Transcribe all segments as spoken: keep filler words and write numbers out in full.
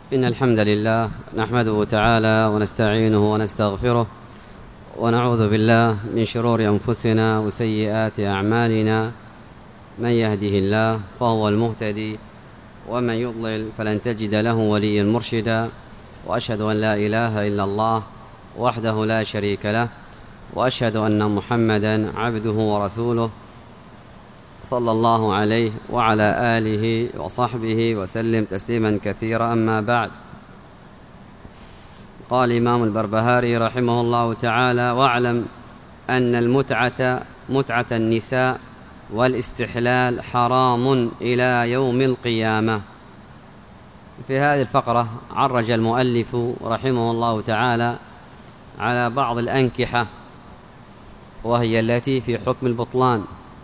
إن الحمد لله نحمده تعالى ونستعينه ونستغفره ونعوذ بالله من شرور أنفسنا وسيئات أعمالنا. من يهده الله فهو المهتدي ومن يضلل فلن تجد له وليا مرشدا. وأشهد أن لا إله إلا الله وحده لا شريك له، وأشهد أن محمدا عبده ورسوله صلى الله عليه وعلى آله وصحبه وسلم تسليما كثيرا. أما بعد، قال الإمام البربهاري رحمه الله تعالى: واعلم أن المتعة متعة النساء والاستحلال حرام إلى يوم القيامة. في هذه الفقرة عرج المؤلف رحمه الله تعالى على بعض الأنكحة وهي التي في حكم البطلان،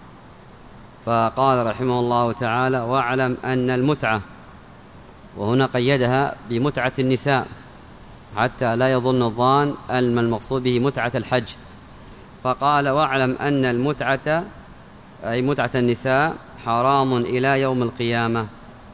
فقال رحمه الله تعالى: واعلم أن المتعة، وهنا قيدها بمتعة النساء حتى لا يظن الظان أن المقصود به متعة الحج، فقال: واعلم أن المتعة أي متعة النساء حرام إلى يوم القيامة.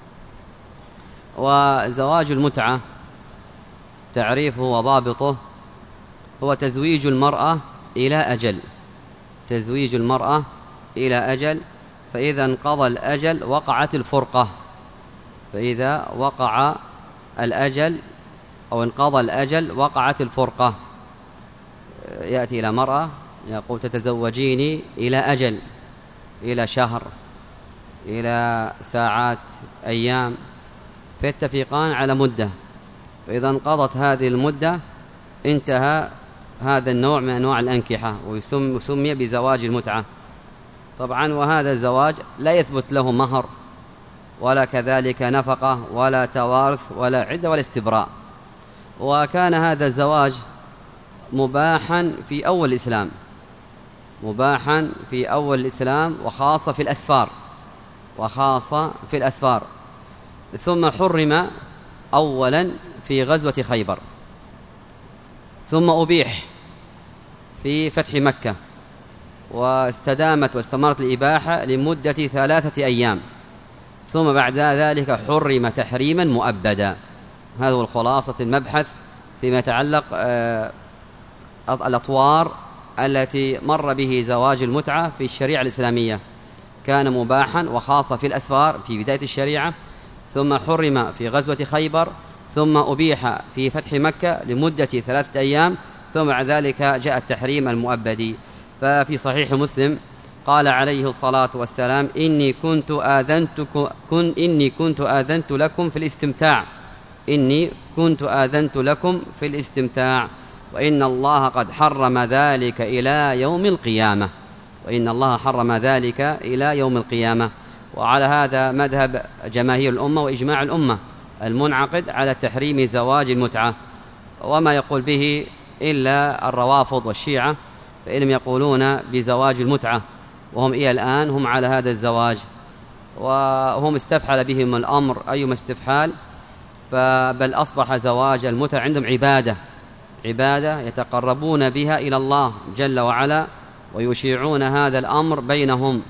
وزواج المتعة تعريفه وضابطه هو تزويج المرأة إلى أجل، تزويج المرأة إلى أجل، فإذا انقضى الأجل وقعت الفرقة، فإذا وقع الأجل أو انقضى الأجل وقعت الفرقة. يأتي إلى مرأة يقول: تتزوجيني إلى أجل، إلى شهر، إلى ساعات، أيام، فيتفقان على مدة، فإذا انقضت هذه المدة انتهى هذا النوع من أنواع الأنكحة ويسمي بزواج المتعة. طبعا وهذا الزواج لا يثبت له مهر ولا كذلك نفقة ولا توارث ولا عدة ولا استبراء. وكان هذا الزواج مباحا في أول الإسلام، مباحا في أول الإسلام وخاصة في الأسفار، وخاصة في الأسفار، ثم حرم أولا في غزوة خيبر، ثم أبيح في فتح مكة، واستدامت واستمرت الإباحة لمدة ثلاثة أيام، ثم بعد ذلك حرم تحريما مؤبدا. هذا هو الخلاصة المبحث فيما يتعلق الأطوار التي مر به زواج المتعة في الشريعة الإسلامية. كان مباحا وخاصة في الأسفار في بداية الشريعة، ثم حرم في غزوة خيبر، ثم أبيح في فتح مكة لمدة ثلاثة أيام، ثم بعد ذلك جاء التحريم المؤبدي. ففي صحيح مسلم قال عليه الصلاة والسلام: إني كنت آذنتكم كن إني كنت آذنت لكم في الاستمتاع إني كنت آذنت لكم في الاستمتاع وإن الله قد حرم ذلك إلى يوم القيامة وإن الله حرم ذلك إلى يوم القيامة. وعلى هذا مذهب جماهير الأمة وإجماع الأمة المنعقد على تحريم زواج المتعة، وما يقول به إلا الروافض والشيعة، فإنهم يقولون بزواج المتعة، وهم إلى الآن هم على هذا الزواج، وهم استفحل بهم الأمر أيما استفحال، بل أصبح زواج المتعة عندهم عبادة، عبادة يتقربون بها إلى الله جل وعلا، ويشيعون هذا الأمر بينهم.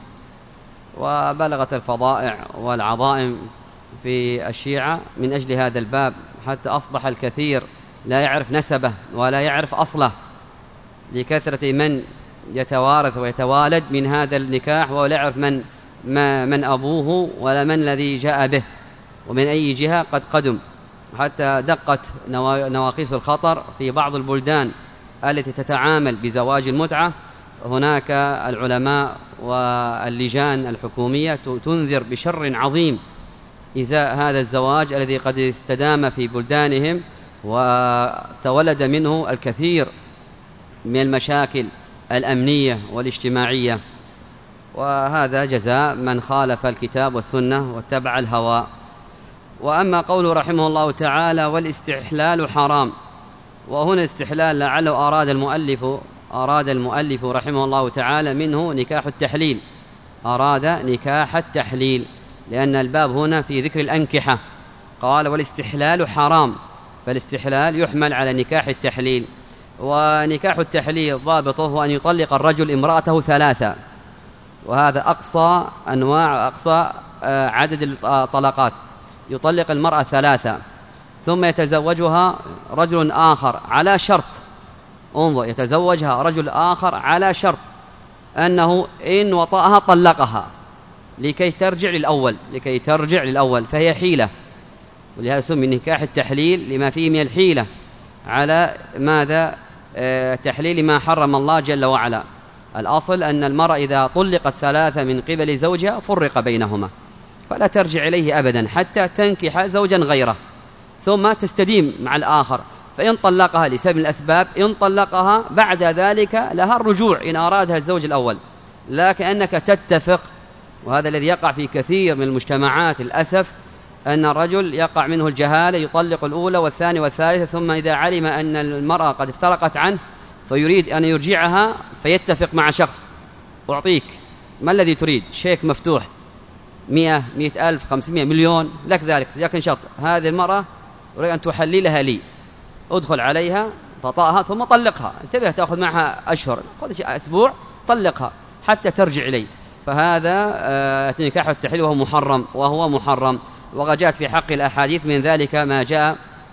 وبلغت الفضائع والعظائم في الشيعة من أجل هذا الباب، حتى أصبح الكثير لا يعرف نسبه ولا يعرف أصله لكثرة من يتوارث ويتوالد من هذا النكاح، ولا يعرف من ما من أبوه ولا من الذي جاء به ومن أي جهة قد قدم. حتى دقت نواقيس الخطر في بعض البلدان التي تتعامل بزواج المتعة. هناك العلماء واللجان الحكومية تنذر بشر عظيم إزاء هذا الزواج الذي قد استدام في بلدانهم وتولد منه الكثير من المشاكل الأمنية والاجتماعية، وهذا جزاء من خالف الكتاب والسنة واتبع الهوى. وأما قوله رحمه الله تعالى: والاستحلال حرام، وهنا الاستحلال لعله أراد المؤلف أراد المؤلف رحمه الله تعالى منه نكاح التحليل، أراد نكاح التحليل، لأن الباب هنا في ذكر الأنكحة. قال: والاستحلال حرام، فالاستحلال يحمل على نكاح التحليل. ونكاح التحليل ضابطه هو أن يطلق الرجل امرأته ثلاثة، وهذا أقصى أنواع أقصى عدد الطلقات، يطلق المرأة ثلاثة، ثم يتزوجها رجل آخر على شرط، انظر، يتزوجها رجل آخر على شرط أنه إن وطأها طلقها لكي ترجع للأول لكي ترجع للأول فهي حيلة، ولهذا سمي نكاح التحليل لما فيه من الحيلة على ماذا؟ آه تحليل ما حرم الله جل وعلا. الأصل أن المرأة إذا طلقت ثلاثة من قبل زوجها فرق بينهما، فلا ترجع إليه أبدا حتى تنكح زوجا غيره ثم تستديم مع الآخر. فإن طلقها لسبب من الأسباب، إن طلقها بعد ذلك لها الرجوع إن أرادها الزوج الأول، لكن أنك تتفق. وهذا الذي يقع في كثير من المجتمعات للأسف، أن الرجل يقع منه الجهالة، يطلق الأولى والثانية والثالثة، ثم إذا علم أن المرأة قد افترقت عنه فيريد أن يرجعها فيتفق مع شخص، أعطيك ما الذي تريد؟ شيك مفتوح، مئة مئة ألف خمسمائة مليون لك ذلك، لكن شرط هذه المرأة أريد أن تحللها لي، أدخل عليها تطأها ثم طلقها، انتبه تأخذ معها أشهر، خذ أسبوع طلقها حتى ترجع إلي. فهذا آه نكاح التحليل وهو محرم وهو محرم. وجاءت في حق الأحاديث من ذلك ما جاء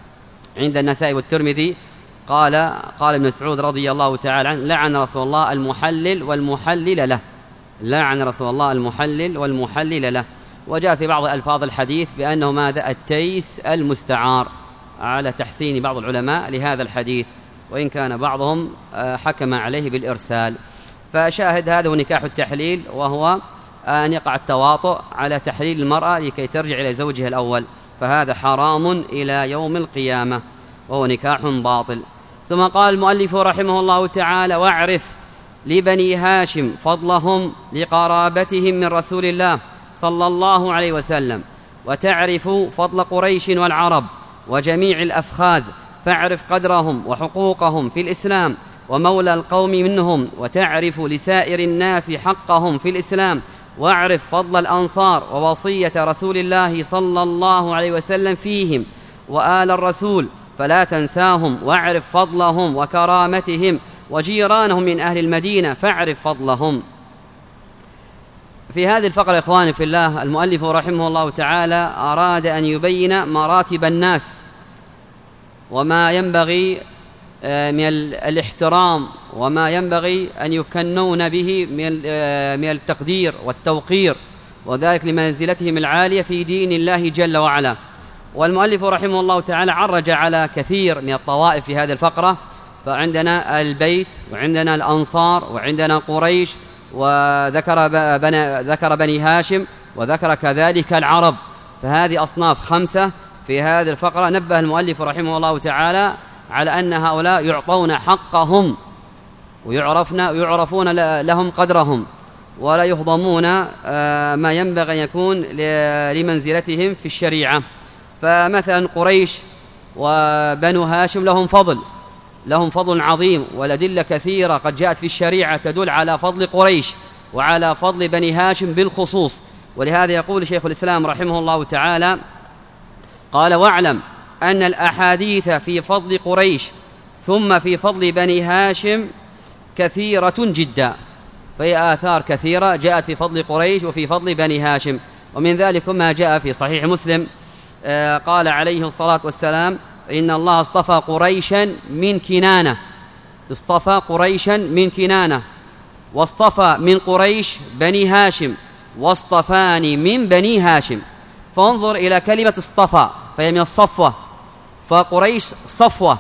عند النسائي والترمذي، قال قال ابن مسعود رضي الله تعالى عنه: لعن رسول الله المحلل والمحلل له، لعن رسول الله المحلل والمحلل له. وجاء في بعض ألفاظ الحديث بأنه ماذا؟ التيس المستعار، على تحسين بعض العلماء لهذا الحديث، وإن كان بعضهم حكم عليه بالإرسال. فشاهد هذا هو نكاح التحليل، وهو أن يقع التواطؤ على تحليل المرأة لكي ترجع إلى زوجها الأول، فهذا حرام إلى يوم القيامة وهو نكاح باطل. ثم قال المؤلف رحمه الله تعالى: واعرف لبني هاشم فضلهم لقرابتهم من رسول الله صلى الله عليه وسلم، وتعرف فضل قريش والعرب وجميع الأفخاذ، فاعرف قدرهم وحقوقهم في الإسلام ومولى القوم منهم، وتعرف لسائر الناس حقهم في الإسلام، واعرف فضل الأنصار ووصية رسول الله صلى الله عليه وسلم فيهم وآل الرسول فلا تنساهم، واعرف فضلهم وكرامتهم، وجيرانهم من أهل المدينة فاعرف فضلهم. في هذه الفقرة إخواني في الله، المؤلف رحمه الله تعالى أراد أن يبين مراتب الناس وما ينبغي من الاحترام وما ينبغي أن يكنون به من التقدير والتوقير، وذلك لمنزلتهم العالية في دين الله جل وعلا. والمؤلف رحمه الله تعالى عرج على كثير من الطوائف في هذه الفقرة، فعندنا البيت وعندنا الأنصار وعندنا قريش، وذكر بني, ذكر بني هاشم، وذكر كذلك العرب، فهذه أصناف خمسة في هذه الفقرة. نبه المؤلف رحمه الله تعالى على أن هؤلاء يعطون حقهم ويعرفون ويعرفون لهم قدرهم، ولا يهضمون ما ينبغي أن يكون لمنزلتهم في الشريعة. فمثلا قريش وبنو هاشم لهم فضل لهم فضل عظيم، والأدلة كثيرة قد جاءت في الشريعة تدل على فضل قريش وعلى فضل بني هاشم بالخصوص. ولهذا يقول شيخ الإسلام رحمه الله تعالى: قال: واعلم أن الأحاديث في فضل قريش ثم في فضل بني هاشم كثيرة جدا، فهي آثار كثيرة جاءت في فضل قريش وفي فضل بني هاشم. ومن ذلك ما جاء في صحيح مسلم، قال عليه الصلاة والسلام: إن الله اصطفى قريشا من كنانة، اصطفى قريشا من كنانة، واصطفى من قريش بني هاشم، واصطفاني من بني هاشم. فانظر إلى كلمة اصطفى، فهي من الصفوة، فقريش صفوة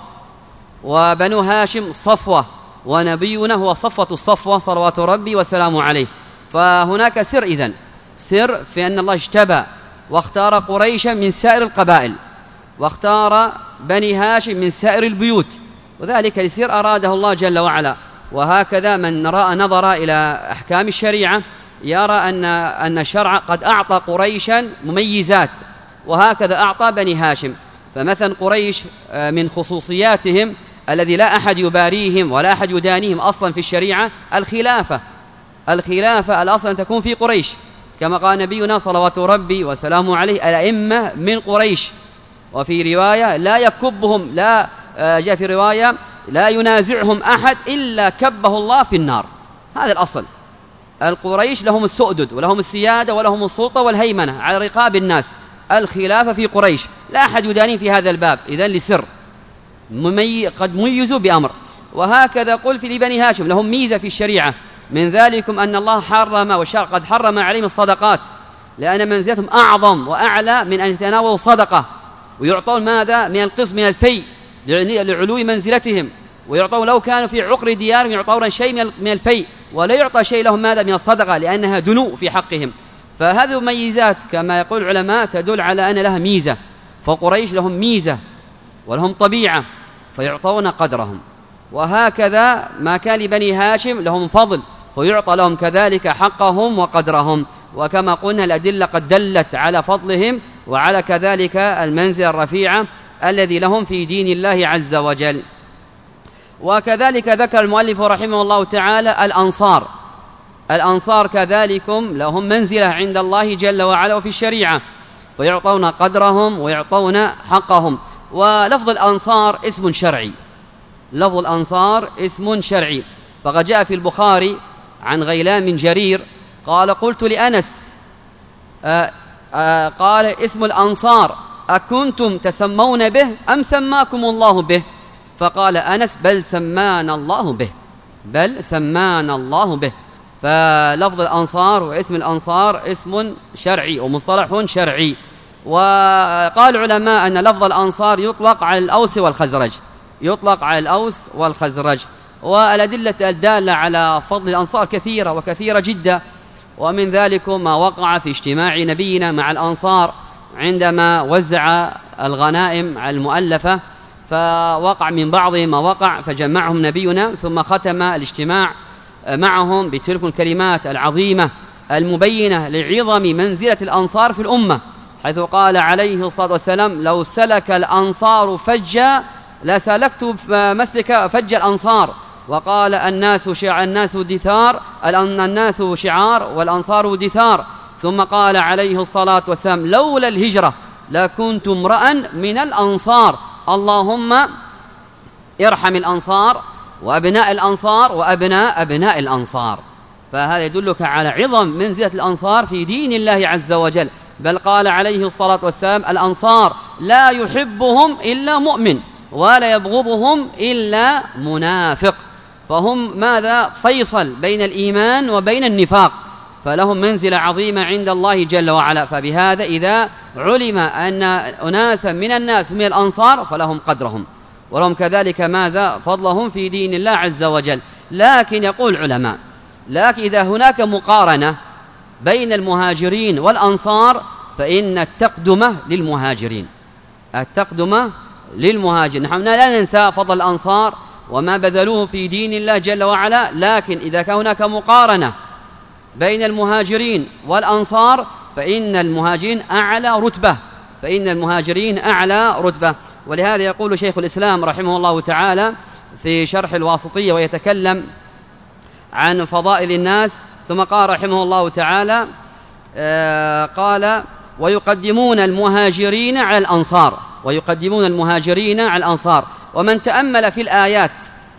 وبنو هاشم صفوة، ونبينا هو صفوة الصفوة صلوات ربي وسلامه عليه. فهناك سر إذن سر في أن الله اجتبى واختار قريشا من سائر القبائل، واختار بني هاشم من سائر البيوت، وذلك لسر أراده الله جل وعلا. وهكذا من رأى نظر إلى أحكام الشريعة يرى أن أن الشرع قد أعطى قريشا مميزات، وهكذا أعطى بني هاشم. فمثلا قريش من خصوصياتهم الذي لا أحد يباريهم ولا أحد يدانيهم أصلا في الشريعة الخلافة. الخلافة الأصل أن تكون في قريش، كما قال نبينا صلوات ربي وسلامه عليه: الأئمة من قريش. وفي رواية: لا يكبهم، لا جاء في رواية: لا ينازعهم أحد إلا كبه الله في النار. هذا الأصل. القريش لهم السؤدد ولهم السيادة ولهم السلطة والهيمنة على رقاب الناس، الخلاف في قريش، لا أحد يداني في هذا الباب، إذن لسر ممي قد ميزوا بأمر. وهكذا قل في لبني هاشم لهم ميزة في الشريعة، من ذلكم أن الله حرم والشرع قد حرم عليهم الصدقات، لأن منزلتهم أعظم وأعلى من أن يتناولوا صدقة ويعطون ماذا من القسم من الفيء لعلو منزلتهم، ويعطون لو كانوا في عقر ديارهم يعطون شيء من الفيء ولا يعطى شيء لهم ماذا من الصدقة، لأنها دنو في حقهم. فهذه ميزات كما يقول العلماء تدل على أن لها ميزة، فقريش لهم ميزة ولهم طبيعة فيعطون قدرهم، وهكذا ما كان لبني هاشم لهم فضل فيعطى لهم كذلك حقهم وقدرهم. وكما قلنا الأدلة قد دلت على فضلهم وعلى كذلك المنزل الرفيعة الذي لهم في دين الله عز وجل. وكذلك ذكر المؤلف رحمه الله تعالى الأنصار، الأنصار كذلكم لهم منزلة عند الله جل وعلا وفي الشريعة، ويعطون قدرهم ويعطون حقهم. ولفظ الأنصار اسم شرعي، لفظ الأنصار اسم شرعي، فقد جاء في البخاري عن غيلان من جرير قال قلت لأنس آآ آآ قال اسم الأنصار أكنتم تسمون به أم سماكم الله به؟ فقال أنس بل سمانا الله به، بل سمانا الله به. فلفظ الأنصار واسم الأنصار اسم شرعي ومصطلح شرعي. وقال العلماء أن لفظ الأنصار يطلق على الأوس والخزرج، يطلق على الأوس والخزرج. والأدلة الدالة على فضل الأنصار كثيرة وكثيرة جدا، ومن ذلك ما وقع في اجتماع نبينا مع الأنصار عندما وزع الغنائم على المؤلفة، فوقع من بعضهم ما وقع فجمعهم نبينا ثم ختم الاجتماع معهم بتلك الكلمات العظيمة المبينة لعظم منزلة الأنصار في الأمة، حيث قال عليه الصلاة والسلام لو سلك الأنصار فجا لسلكت مسلك فج الأنصار. وقال الناس شع الناس دثار الناس شعار والأنصار دثار. ثم قال عليه الصلاة والسلام لولا الهجرة لكنت امرأ من الأنصار، اللهم ارحم الأنصار وأبناء الأنصار وأبناء أبناء الأنصار. فهذا يدلك على عظم منزلة الأنصار في دين الله عز وجل. بل قال عليه الصلاة والسلام الأنصار لا يحبهم إلا مؤمن ولا يبغضهم إلا منافق، فهم ماذا فيصل بين الإيمان وبين النفاق، فلهم منزلة عظيمة عند الله جل وعلا. فبهذا إذا علم أن أناسا من الناس من الأنصار فلهم قدرهم ولهم كذلك ماذا فضلهم في دين الله عز وجل. لكن يقول العلماء لكن إذا هناك مقارنة بين المهاجرين والأنصار فإن التقدمة للمهاجرين، التقدمة للمهاجرين. نحن لا ننسى فضل الأنصار وما بذلوه في دين الله جل وعلا، لكن إذا كان هناك مقارنة بين المهاجرين والأنصار فإن المهاجرين أعلى رتبة، فإن المهاجرين أعلى رتبة. ولهذا يقول شيخ الإسلام رحمه الله تعالى في شرح الواسطية ويتكلم عن فضائل الناس، ثم قال رحمه الله تعالى آه قال ويقدمون المهاجرين على الأنصار، ويقدمون المهاجرين على الأنصار. ومن تأمل في الآيات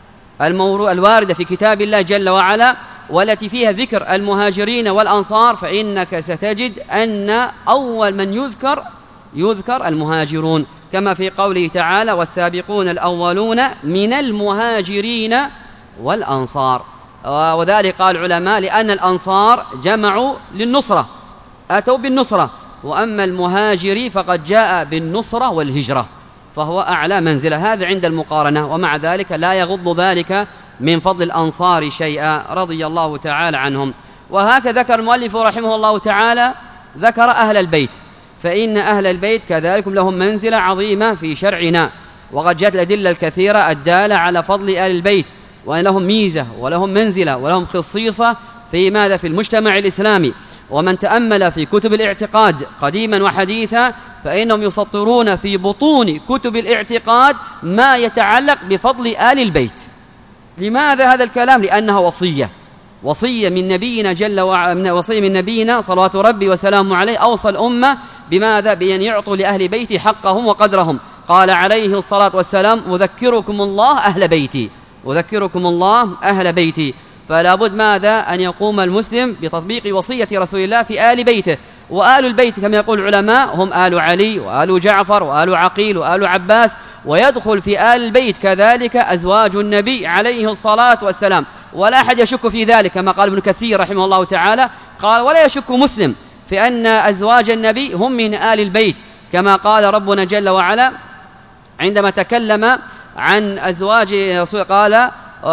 الواردة في كتاب الله جل وعلا والتي فيها ذكر المهاجرين والأنصار فإنك ستجد أن أول من يذكر يذكر المهاجرون، كما في قوله تعالى والسابقون الأولون من المهاجرين والأنصار. وذلك قال العلماء لأن الأنصار جمعوا للنصرة، أتوا بالنصرة، وأما المهاجري فقد جاء بالنصرة والهجرة، فهو أعلى منزلة. هذا عند المقارنة، ومع ذلك لا يغض ذلك من فضل الأنصار شيئا رضي الله تعالى عنهم. وهكذا ذكر المؤلف رحمه الله تعالى ذكر أهل البيت، فإن أهل البيت كذلك لهم منزلة عظيمة في شرعنا، وقد جاءت الأدلة الكثيرة الدالة على فضل أهل البيت وأن لهم ميزة ولهم منزلة ولهم خصيصة في ماذا في المجتمع الإسلامي. ومن تأمل في كتب الاعتقاد قديما وحديثا فإنهم يسطرون في بطون كتب الاعتقاد ما يتعلق بفضل آل البيت. لماذا هذا الكلام؟ لأنها وصية، وصية من نبينا جل وعلا، وصية من نبينا صلوات ربي وسلامه عليه، أوصى الأمة بماذا؟ بأن يعطوا لأهل بيتي حقهم وقدرهم. قال عليه الصلاة والسلام أذكركم الله أهل بيتي، أذكركم الله أهل بيتي. فلا بد ماذا أن يقوم المسلم بتطبيق وصية رسول الله في آل بيته. وآل البيت كما يقول العلماء هم آل علي وآل جعفر وآل عقيل وآل عباس، ويدخل في آل البيت كذلك أزواج النبي عليه الصلاة والسلام، ولا أحد يشك في ذلك كما قال ابن كثير رحمه الله تعالى، قال ولا يشك مسلم في أن أزواج النبي هم من آل البيت، كما قال ربنا جل وعلا عندما تكلم عن أزواج رسول قال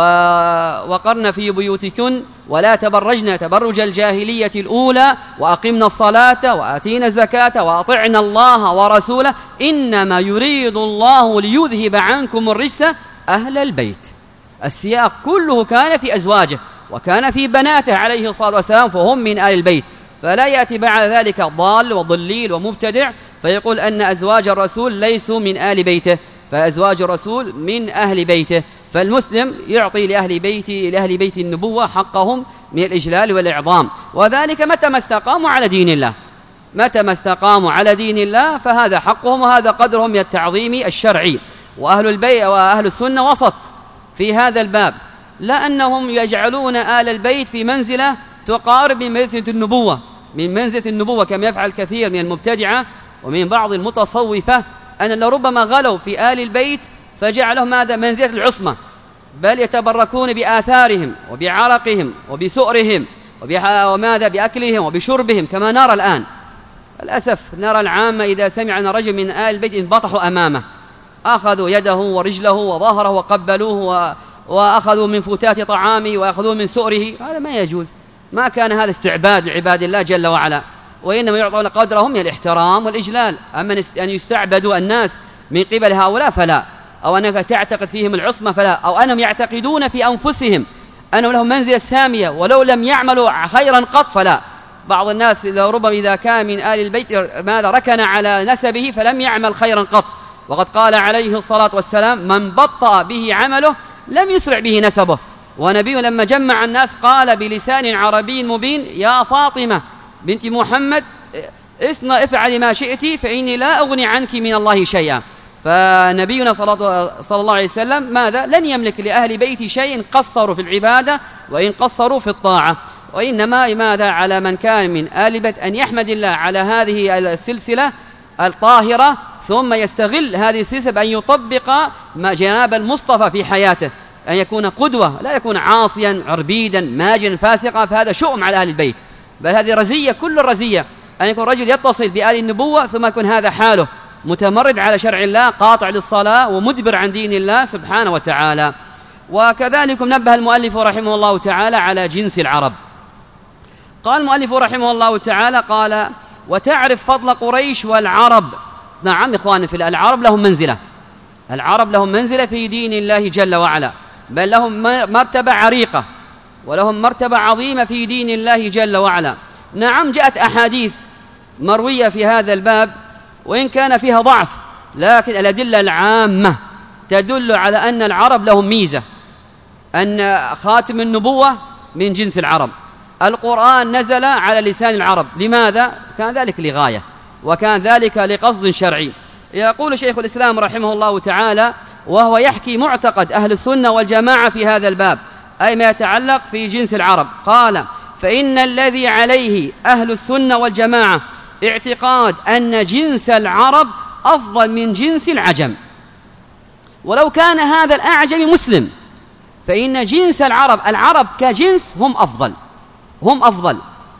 وقرن في بيوتكن ولا تبرجن تبرج الجاهلية الأولى وأقمنا الصلاة وآتينا الزكاة وأطعنا الله ورسوله إنما يريد الله ليذهب عنكم الرجس أهل البيت. السياق كله كان في أزواجه وكان في بناته عليه الصلاة والسلام، فهم من آل البيت، فلا يأتي بعد ذلك ضال وضليل ومبتدع فيقول أن أزواج الرسول ليسوا من آل بيته، فأزواج الرسول من أهل بيته. فالمسلم يعطي لأهل بيت لأهل بيت النبوة حقهم من الإجلال والإعظام، وذلك متى ما استقاموا على دين الله، متى ما استقاموا على دين الله فهذا حقهم وهذا قدرهم من التعظيم الشرعي. وأهل البيت وأهل السنة وسط في هذا الباب، لا أنهم يجعلون آل البيت في منزلة تقارب من منزلة النبوة من منزلة النبوة كما يفعل كثير من المبتدعة ومن بعض المتصوفة، أن لربما غلوا في آل البيت فجعلهم هذا منزلة العصمة، بل يتبركون بآثارهم وبعرقهم وبسؤرهم وماذا بأكلهم وبشربهم كما نرى الآن. للأسف نرى العامة إذا سمع أن رجل من آل البيت انبطحوا أمامه، أخذوا يده ورجله وظهره وقبلوه وأخذوا من فتات طعامه وأخذوا من سؤره. هذا ما يجوز، ما كان هذا استعباد لعباد الله جل وعلا، وإنما يعطون قدرهم من الاحترام والإجلال. أما أن يستعبدوا الناس من قبل هؤلاء فلا، أو أنك تعتقد فيهم العصمة فلا، أو أنهم يعتقدون في أنفسهم أنهم لهم منزلة سامية ولو لم يعملوا خيرا قط فلا. بعض الناس لو ربما إذا كان من آل البيت ماذا ركن على نسبه فلم يعمل خيرا قط، وقد قال عليه الصلاة والسلام من بطأ به عمله لم يسرع به نسبه. ونبيه لما جمع الناس قال بلسان عربي مبين يا فاطمة بنت محمد اصنع افعلي ما شئت فإني لا أغني عنك من الله شيئا. فنبينا صلى الله عليه وسلم ماذا لن يملك لأهل بيت شيء قصروا في العبادة وإن قصروا في الطاعة، وإنما ماذا على من كان من آل بيت أن يحمد الله على هذه السلسلة الطاهرة، ثم يستغل هذه السلسلة بأن يطبق ما جناب المصطفى في حياته، أن يكون قدوة لا يكون عاصيا عربيدا ماجنا فاسقا، فهذا شؤم على أهل البيت، بل هذه رزية كل الرزية أن يكون رجل يتصل بآل النبوة ثم يكون هذا حاله متمرد على شرع الله قاطع للصلاة ومدبر عن دين الله سبحانه وتعالى. وكذلك نبه المؤلف رحمه الله تعالى على جنس العرب. قال المؤلف رحمه الله تعالى قال وتعرف فضل قريش والعرب. نعم إخواني في العرب لهم منزلة، العرب لهم منزلة في دين الله جل وعلا، بل لهم مرتبة عريقة ولهم مرتبة عظيمة في دين الله جل وعلا. نعم جاءت أحاديث مروية في هذا الباب وإن كان فيها ضعف، لكن الأدلة العامة تدل على أن العرب لهم ميزة، أن خاتم النبوة من جنس العرب، القرآن نزل على لسان العرب. لماذا؟ كان ذلك لغاية وكان ذلك لقصد شرعي. يقول شيخ الإسلام رحمه الله تعالى وهو يحكي معتقد أهل السنة والجماعة في هذا الباب، أي ما يتعلق في جنس العرب. قال فإن الذي عليه أهل السنة والجماعة اعتقاد أن جنس العرب أفضل من جنس العجم، ولو كان هذا الأعجم مسلم، فإن جنس العرب العرب كجنس هم أفضل هم أفضل.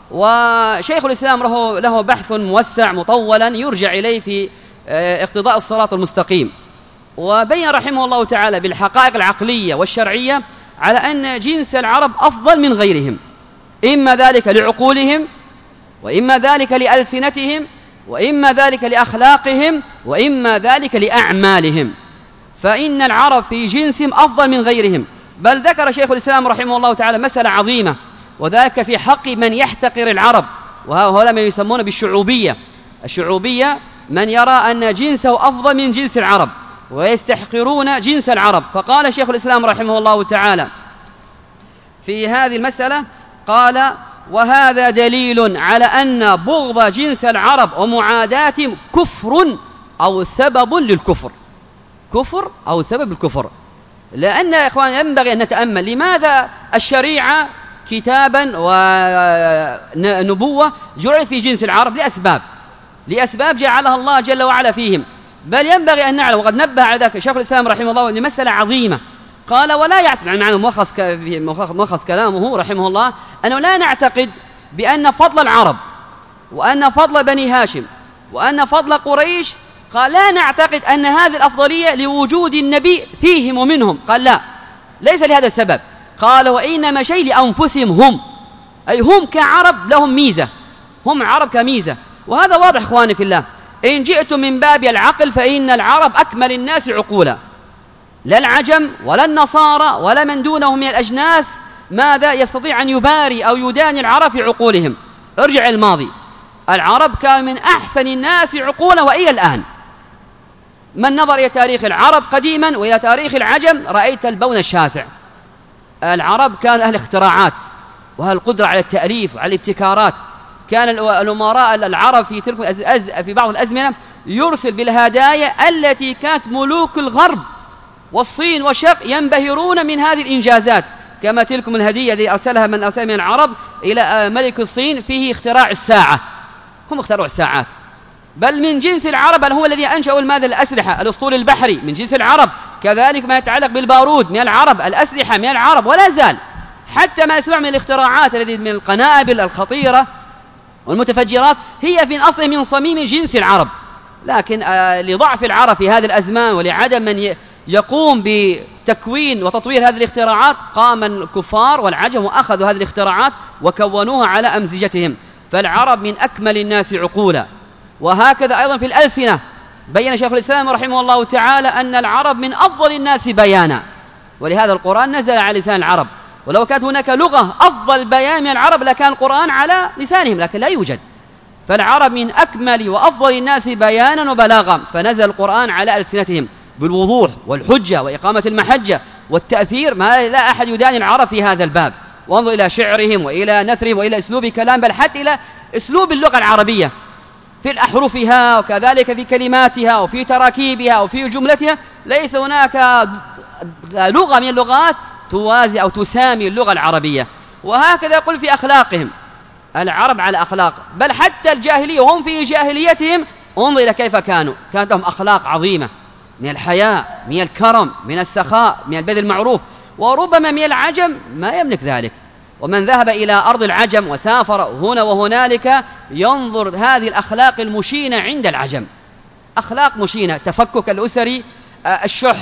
وشيخ الإسلام له, له بحث موسع مطولا يرجع إليه في اقتضاء الصراط المستقيم، وبين رحمه الله تعالى بالحقائق العقلية والشرعية على أن جنس العرب أفضل من غيرهم، إما ذلك لعقولهم وإما ذلك لألسنتهم وإما ذلك لأخلاقهم وإما ذلك لأعمالهم، فإن العرب في جنسهم أفضل من غيرهم. بل ذكر شيخ الإسلام رحمه الله تعالى مسألة عظيمة، وذلك في حق من يحتقر العرب، وهؤلاء ما يسمون بالشعوبية. الشعوبية من يرى أن جنسه أفضل من جنس العرب ويستحقرون جنس العرب. فقال شيخ الإسلام رحمه الله تعالى في هذه المسألة قال وهذا دليل على أن بغض جنس العرب ومعاداتهم كفر أو سبب للكفر، كفر أو سبب الكفر. لأن يا إخوان ينبغي أن نتأمل لماذا الشريعة كتابا ونبوة جعل في جنس العرب؟ لأسباب لأسباب جعلها الله جل وعلا فيهم. بل ينبغي أن نعلم، وقد نبه على ذلك شيخ الإسلام رحمه الله لمسألة عظيمة، قال ولا يعتقد، معنى ملخص ملخص كلامه رحمه الله أنه لا نعتقد بأن فضل العرب وأن فضل بني هاشم وأن فضل قريش، قال لا نعتقد أن هذه الأفضلية لوجود النبي فيهم ومنهم، قال لا، ليس لهذا السبب، قال وإنما شيء لأنفسهم هم، أي هم كعرب لهم ميزة، هم عرب كميزة. وهذا واضح إخواني في الله. إن جئتم من باب العقل فإن العرب أكمل الناس عقولا، لا العجم ولا النصارى ولا من دونهم من الأجناس ماذا يستطيع أن يباري أو يداني العرب في عقولهم. ارجع الماضي، العرب كان من أحسن الناس عقولا وإلى الآن. من نظر إلى تاريخ العرب قديما وإلى تاريخ العجم رأيت البون الشاسع. العرب كان أهل اختراعات وأهل القدرة على التأليف وعلى الابتكارات. كان الأمراء العرب في تلك في بعض الأزمنة يرسل بالهدايا التي كانت ملوك الغرب والصين والشرق ينبهرون من هذه الإنجازات، كما تلكم الهدية التي أرسلها من أرسل من العرب إلى ملك الصين فيه اختراع الساعة، هم اخترعوا الساعات. بل من جنس العرب بل هو الذي أنشأوا ماذا الأسلحة، الأسطول البحري من جنس العرب، كذلك ما يتعلق بالبارود من العرب، الأسلحة من العرب، ولا زال حتى ما يسمع من الاختراعات التي من القنابل الخطيرة والمتفجرات هي في أصله من صميم جنس العرب. لكن آه لضعف العرب في هذه الأزمان ولعدم من يقوم بتكوين وتطوير هذه الاختراعات، قام الكفار والعجم وأخذوا هذه الاختراعات وكونوها على أمزجتهم. فالعرب من أكمل الناس عقولا. وهكذا أيضا في الألسنة بين شيخ الإسلام رحمه الله تعالى أن العرب من أفضل الناس بيانا، ولهذا القرآن نزل على لسان العرب. ولو كانت هناك لغة أفضل بيان من العرب لكان القرآن على لسانهم، لكن لا يوجد. فالعرب من أكمل وأفضل الناس بيانا وبلاغا، فنزل القرآن على ألسنتهم بالوضوح والحجة وإقامة المحجة والتأثير، ما لا أحد يداني العرب في هذا الباب. وانظر إلى شعرهم وإلى نثرهم وإلى أسلوب كلام، بل حتى إلى أسلوب اللغة العربية في أحرفها وكذلك في كلماتها وفي تراكيبها وفي جملتها. ليس هناك لغة من اللغات توازي أو تسامي اللغة العربية. وهكذا يقول في أخلاقهم، العرب على أخلاق، بل حتى الجاهلية وهم في جاهليتهم انظر إلى كيف كانوا، كانت لهم أخلاق عظيمة من الحياء، من الكرم، من السخاء، من البذل المعروف. وربما من العجم ما يملك ذلك. ومن ذهب إلى أرض العجم وسافر هنا وهنالك ينظر هذه الأخلاق المشينة عند العجم، أخلاق مشينة، تفكك الأسري، الشح،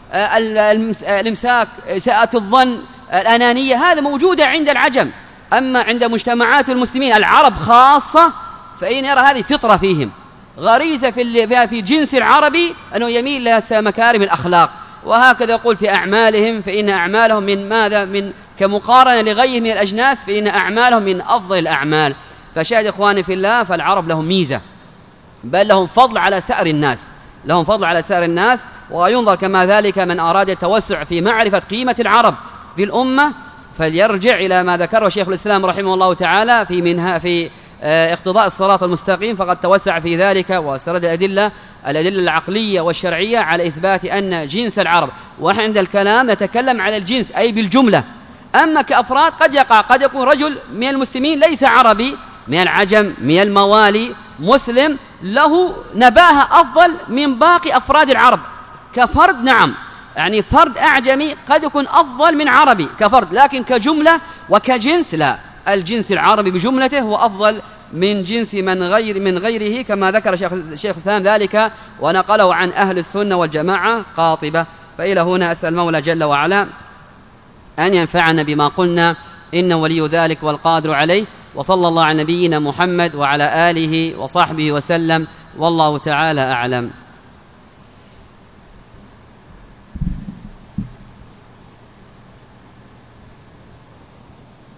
الامساك، ساءة الظن، الأنانية، هذا موجودة عند العجم. أما عند مجتمعات المسلمين العرب خاصة فإن يرى هذه فطرة فيهم، غريزة في في جنس العربي أنه يميل إلى مكارم الأخلاق. وهكذا يقول في أعمالهم فإن أعمالهم من ماذا من كمقارنة لغيرهم من الأجناس فإن أعمالهم من أفضل الأعمال. فشاهد إخواني في الله، فالعرب لهم ميزة، بل لهم فضل على سائر الناس، لهم فضل على سائر الناس. وينظر كما ذلك من أراد التوسع في معرفة قيمة العرب في الأمة فليرجع إلى ما ذكره شيخ الإسلام رحمه الله تعالى في منها في اقتضاء الصراط المستقيم، فقد توسع في ذلك وسرد الأدلة الأدلة العقلية والشرعية على إثبات أن جنس العرب. ونحن عند الكلام نتكلم على الجنس أي بالجملة. أما كأفراد قد يقع قد يكون رجل من المسلمين ليس عربي، من العجم، من الموالي، مسلم، له نباهة أفضل من باقي أفراد العرب كفرد. نعم، يعني فرد أعجمي قد يكون أفضل من عربي كفرد، لكن كجملة وكجنس لا، الجنس العربي بجملته هو أفضل من جنس من غير من غيره، كما ذكر شيخ الشيخ الإسلام ذلك ونقله عن أهل السنة والجماعة قاطبة. فإلى هنا أسأل المولى جل وعلا أن ينفعنا بما قلنا، إن ولي ذلك والقادر عليه. وصلى الله على نبينا محمد وعلى آله وصحبه وسلم، والله تعالى أعلم.